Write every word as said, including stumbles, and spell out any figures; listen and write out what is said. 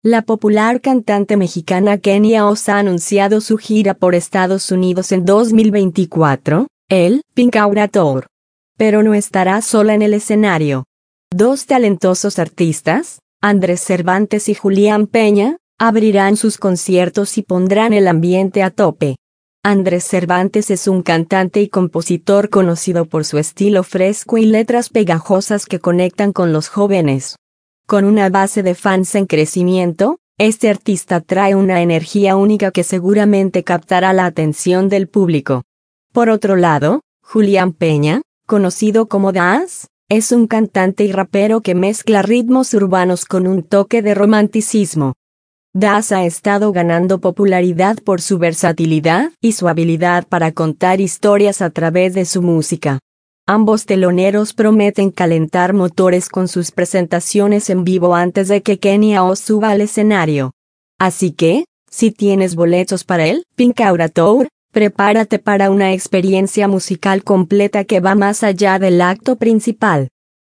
La popular cantante mexicana Kenia Oz ha anunciado su gira por Estados Unidos en dos mil veinticuatro, el Pink Aura Tour. Pero no estará sola en el escenario. Dos talentosos artistas, Andrés Cervantes y Julián Peña, abrirán sus conciertos y pondrán el ambiente a tope. Andrés Cervantes es un cantante y compositor conocido por su estilo fresco y letras pegajosas que conectan con los jóvenes. Con una base de fans en crecimiento, este artista trae una energía única que seguramente captará la atención del público. Por otro lado, Julián Peña, conocido como Daz, es un cantante y rapero que mezcla ritmos urbanos con un toque de romanticismo. Daz ha estado ganando popularidad por su versatilidad y su habilidad para contar historias a través de su música. Ambos teloneros prometen calentar motores con sus presentaciones en vivo antes de que Kenia Oz suba al escenario. Así que, si tienes boletos para el Pink Aura Tour, prepárate para una experiencia musical completa que va más allá del acto principal.